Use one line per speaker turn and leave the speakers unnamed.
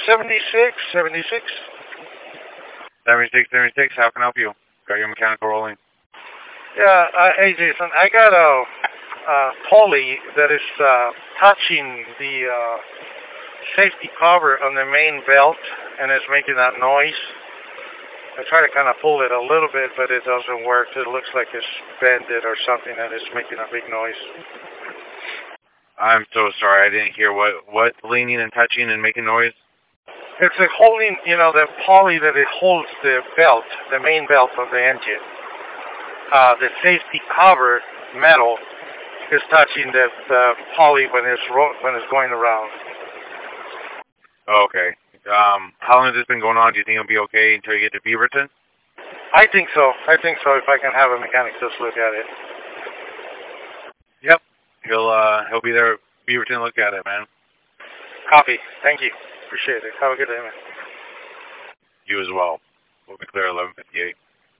76, 76.
76, 76, how can I help you? Got your mechanical rolling.
Yeah, hey Jason, I got a pulley that is touching the safety cover on the main belt, and it's making that noise. I try to kind of pull it a little bit, but it doesn't work. It looks like it's bended or something, and it's making a big noise.
I'm so sorry, I didn't hear what leaning and touching and making noise.
It's like holding, the pulley that it holds the belt, the main belt of the engine. The safety cover metal is touching the pulley when it's going around.
Okay. How long has this been going on? Do you think it'll be okay until you get to Beaverton?
I think so. If I can have a mechanic just look at it.
Yep. He'll be there. Beaverton, look at it, man.
Copy. Thank you. Appreciate it. Have a good day, man.
You as well. We'll be clear at 11:58.